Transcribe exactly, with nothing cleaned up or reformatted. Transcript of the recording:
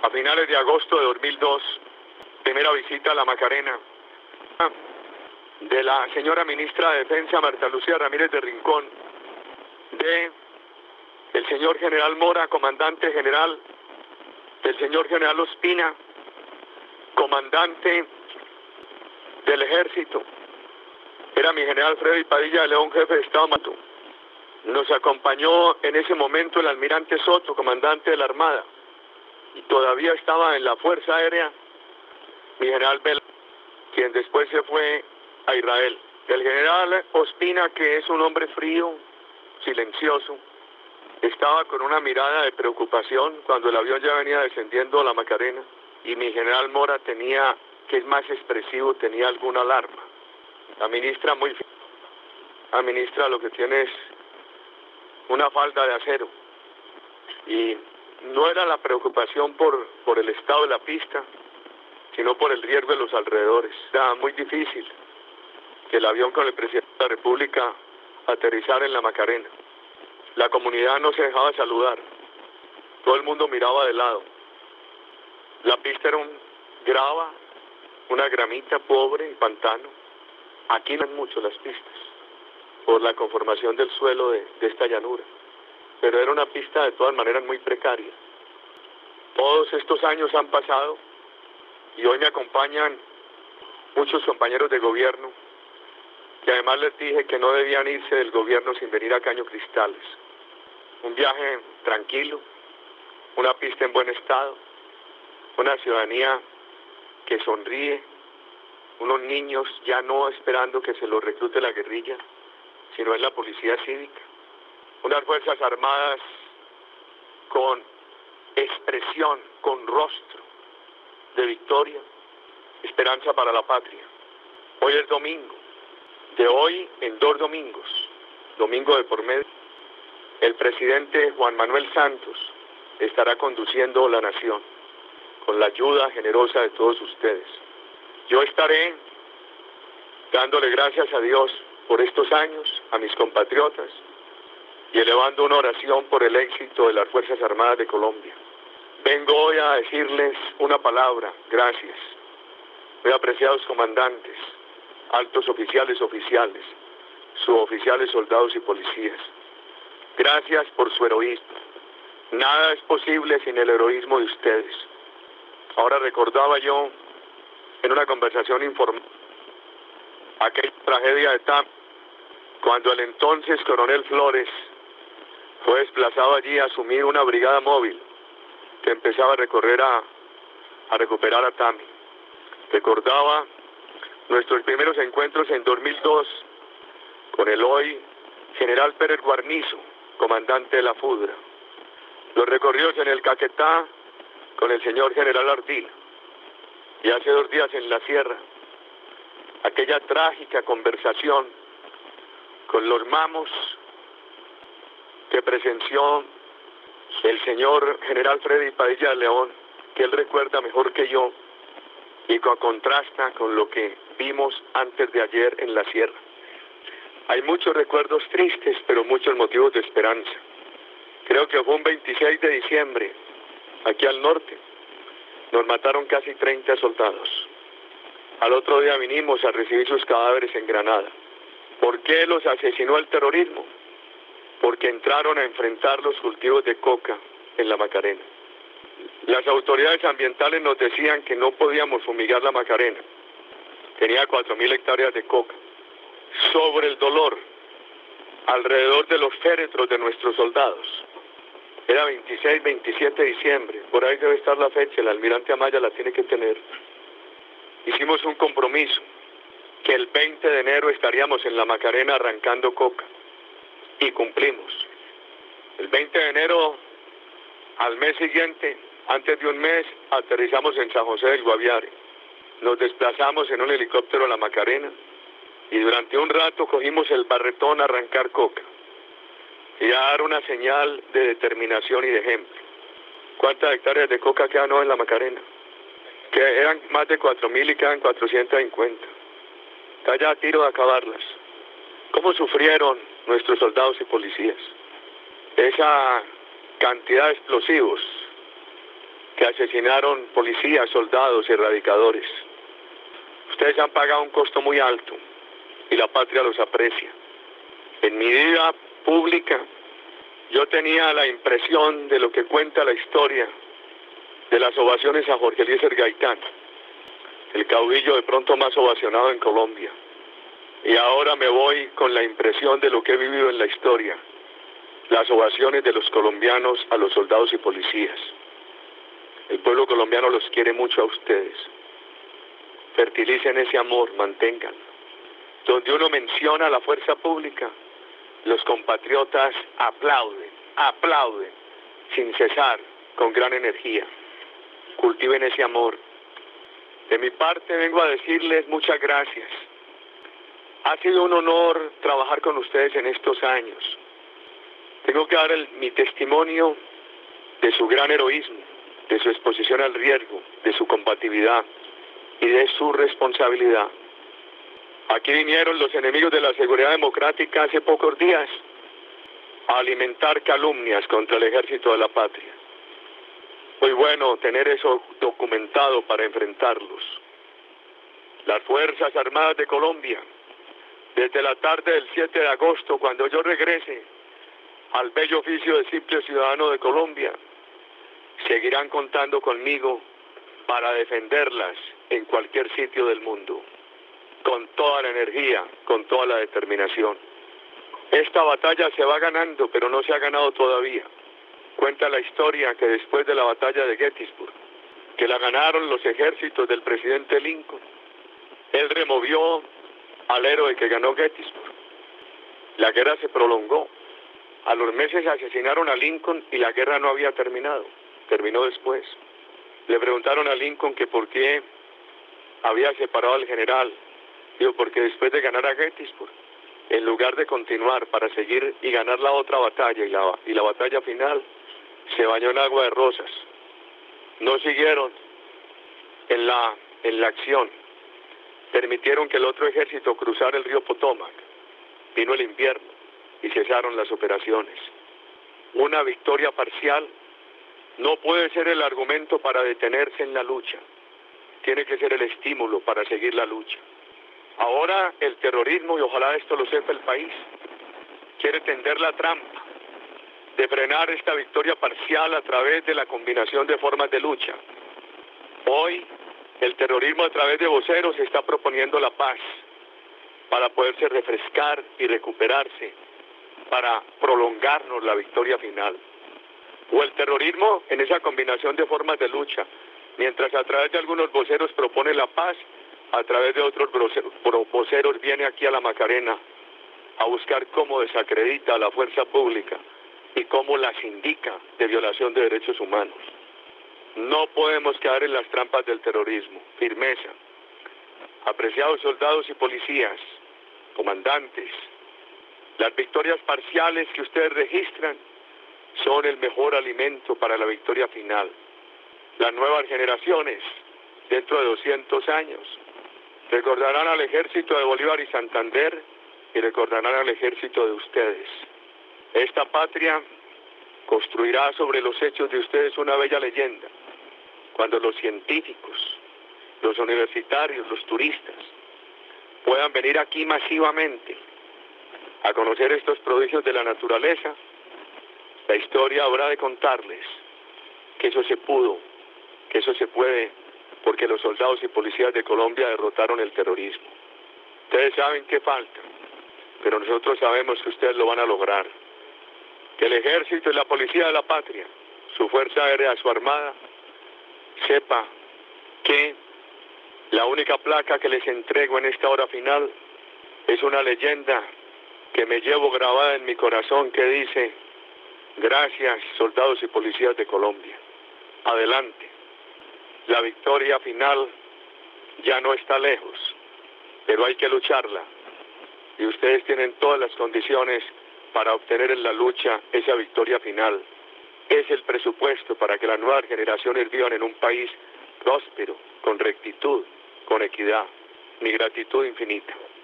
A finales de agosto de dos mil dos, primera visita a la Macarena de la señora ministra de Defensa Marta Lucía Ramírez de Rincón, de el señor general Mora, comandante general, del señor general Ospina, comandante del ejército, era mi general Freddy Padilla de León, jefe de Estado Mayor. Nos acompañó en ese momento el almirante Soto, comandante de la Armada, y todavía estaba en la Fuerza Aérea mi general Vela, quien después se fue a Israel. El general Ospina, que es un hombre frío, silencioso, estaba con una mirada de preocupación cuando el avión ya venía descendiendo a la Macarena, y mi general Mora tenía, que es más expresivo, tenía alguna alarma. La ministra muy la ministra lo que tiene es una falda de acero, y no era la preocupación por, por el estado de la pista, sino por el riesgo de los alrededores. Era muy difícil que el avión con el presidente de la República aterrizara en la Macarena. La comunidad no se dejaba saludar, todo el mundo miraba de lado. La pista era un grava, una gramita pobre y pantano. Aquí no hay mucho las pistas, por la conformación del suelo de, de esta llanura. Pero era una pista de todas maneras muy precaria. Todos estos años han pasado y hoy me acompañan muchos compañeros de gobierno que además les dije que no debían irse del gobierno sin venir a Caño Cristales. Un viaje tranquilo, una pista en buen estado, una ciudadanía que sonríe, unos niños ya no esperando que se los reclute la guerrilla, sino en la policía cívica, unas fuerzas armadas con expresión, con rostro de victoria, esperanza para la patria. Hoy es domingo, de hoy en dos domingos, domingo de por medio, el presidente Juan Manuel Santos estará conduciendo la nación con la ayuda generosa de todos ustedes. Yo estaré dándole gracias a Dios por estos años, a mis compatriotas, y elevando una oración por el éxito de las Fuerzas Armadas de Colombia. Vengo hoy a decirles una palabra, gracias. Muy apreciados comandantes, altos oficiales, oficiales, suboficiales, soldados y policías. Gracias por su heroísmo. Nada es posible sin el heroísmo de ustedes. Ahora recordaba yo en una conversación informal aquella tragedia de Tam, cuando el entonces coronel Flores fue desplazado allí a asumir una brigada móvil que empezaba a recorrer a, a recuperar a Tami. Recordaba nuestros primeros encuentros en dos mil dos con el hoy general Pérez Guarnizo, comandante de la FUDRA. Los recorridos en el Caquetá con el señor general Ardila. Y hace dos días en la sierra, aquella trágica conversación con los mamos que presenció el señor general Freddy Padilla de León, que él recuerda mejor que yo, y que contrasta con lo que vimos antes de ayer en la sierra. Hay muchos recuerdos tristes, pero muchos motivos de esperanza. Creo que fue un veintiséis de diciembre, aquí al norte, nos mataron casi treinta soldados. Al otro día vinimos a recibir sus cadáveres en Granada. ¿Por qué los asesinó el terrorismo? Porque entraron a enfrentar los cultivos de coca en la Macarena. Las autoridades ambientales nos decían que no podíamos fumigar la Macarena. Tenía cuatro mil hectáreas de coca. Sobre el dolor, alrededor de los féretros de nuestros soldados. Era veintiséis, veintisiete de diciembre, por ahí debe estar la fecha, el almirante Amaya la tiene que tener. Hicimos un compromiso, que el veinte de enero estaríamos en la Macarena arrancando coca, y cumplimos. El veinte de enero, al mes siguiente, antes de un mes, aterrizamos en San José del Guaviare. Nos desplazamos en un helicóptero a la Macarena, y durante un rato cogimos el barretón a arrancar coca, y a dar una señal de determinación y de ejemplo. ¿Cuántas hectáreas de coca quedan hoy en la Macarena? Que eran más de cuatro mil y quedan cuatrocientos cincuenta. Está ya a tiro de acabarlas. ¿Cómo sufrieron nuestros soldados y policías? Esa cantidad de explosivos que asesinaron policías, soldados y erradicadores. Ustedes han pagado un costo muy alto y la patria los aprecia. En mi vida pública yo tenía la impresión de lo que cuenta la historia de las ovaciones a Jorge Eliezer Gaitán, el caudillo de pronto más ovacionado en Colombia. Y ahora me voy con la impresión de lo que he vivido en la historia, las ovaciones de los colombianos a los soldados y policías. El pueblo colombiano los quiere mucho a ustedes. Fertilicen ese amor, manténganlo. Donde uno menciona la fuerza pública, los compatriotas aplauden, aplauden, sin cesar, con gran energía. Cultiven ese amor. De mi parte vengo a decirles muchas gracias. Ha sido un honor trabajar con ustedes en estos años. Tengo que dar el, mi testimonio de su gran heroísmo, de su exposición al riesgo, de su combatividad y de su responsabilidad. Aquí vinieron los enemigos de la seguridad democrática hace pocos días a alimentar calumnias contra el ejército de la patria. Muy bueno tener eso documentado para enfrentarlos. Las Fuerzas Armadas de Colombia, desde la tarde del siete de agosto, cuando yo regrese al bello oficio de simple ciudadano de Colombia, seguirán contando conmigo para defenderlas en cualquier sitio del mundo, con toda la energía, con toda la determinación. Esta batalla se va ganando, pero no se ha ganado todavía. Cuenta la historia que después de la batalla de Gettysburg, que la ganaron los ejércitos del presidente Lincoln, él removió al héroe que ganó Gettysburg. La guerra se prolongó. A los meses asesinaron a Lincoln y la guerra no había terminado. Terminó después. Le preguntaron a Lincoln que por qué había separado al general. Digo, porque después de ganar a Gettysburg, en lugar de continuar para seguir y ganar la otra batalla y la, y la batalla final, se bañó en agua de rosas. No siguieron en la, en la acción. Permitieron que el otro ejército cruzara el río Potomac. Vino el invierno y cesaron las operaciones. Una victoria parcial no puede ser el argumento para detenerse en la lucha. Tiene que ser el estímulo para seguir la lucha. Ahora el terrorismo, y ojalá esto lo sepa el país, quiere tender la trampa de frenar esta victoria parcial a través de la combinación de formas de lucha. Hoy el terrorismo a través de voceros está proponiendo la paz para poderse refrescar y recuperarse, para prolongarnos la victoria final. O el terrorismo en esa combinación de formas de lucha, mientras a través de algunos voceros propone la paz, a través de otros voceros viene aquí a la Macarena a buscar cómo desacredita a la fuerza pública y cómo las indica de violación de derechos humanos. No podemos caer en las trampas del terrorismo. Firmeza. Apreciados soldados y policías, comandantes, las victorias parciales que ustedes registran son el mejor alimento para la victoria final. Las nuevas generaciones, dentro de doscientos años, recordarán al ejército de Bolívar y Santander y recordarán al ejército de ustedes. Esta patria construirá sobre los hechos de ustedes una bella leyenda. Cuando los científicos, los universitarios, los turistas puedan venir aquí masivamente a conocer estos prodigios de la naturaleza, la historia habrá de contarles que eso se pudo, que eso se puede, porque los soldados y policías de Colombia derrotaron el terrorismo. Ustedes saben qué falta, pero nosotros sabemos que ustedes lo van a lograr. Que el ejército y la policía de la patria, su fuerza aérea, su armada, sepa que la única placa que les entrego en esta hora final es una leyenda que me llevo grabada en mi corazón que dice: gracias, soldados y policías de Colombia. Adelante. La victoria final ya no está lejos, pero hay que lucharla. Y ustedes tienen todas las condiciones para obtener en la lucha esa victoria final. Es el presupuesto para que las nuevas generaciones vivan en un país próspero, con rectitud, con equidad. Mi gratitud infinita.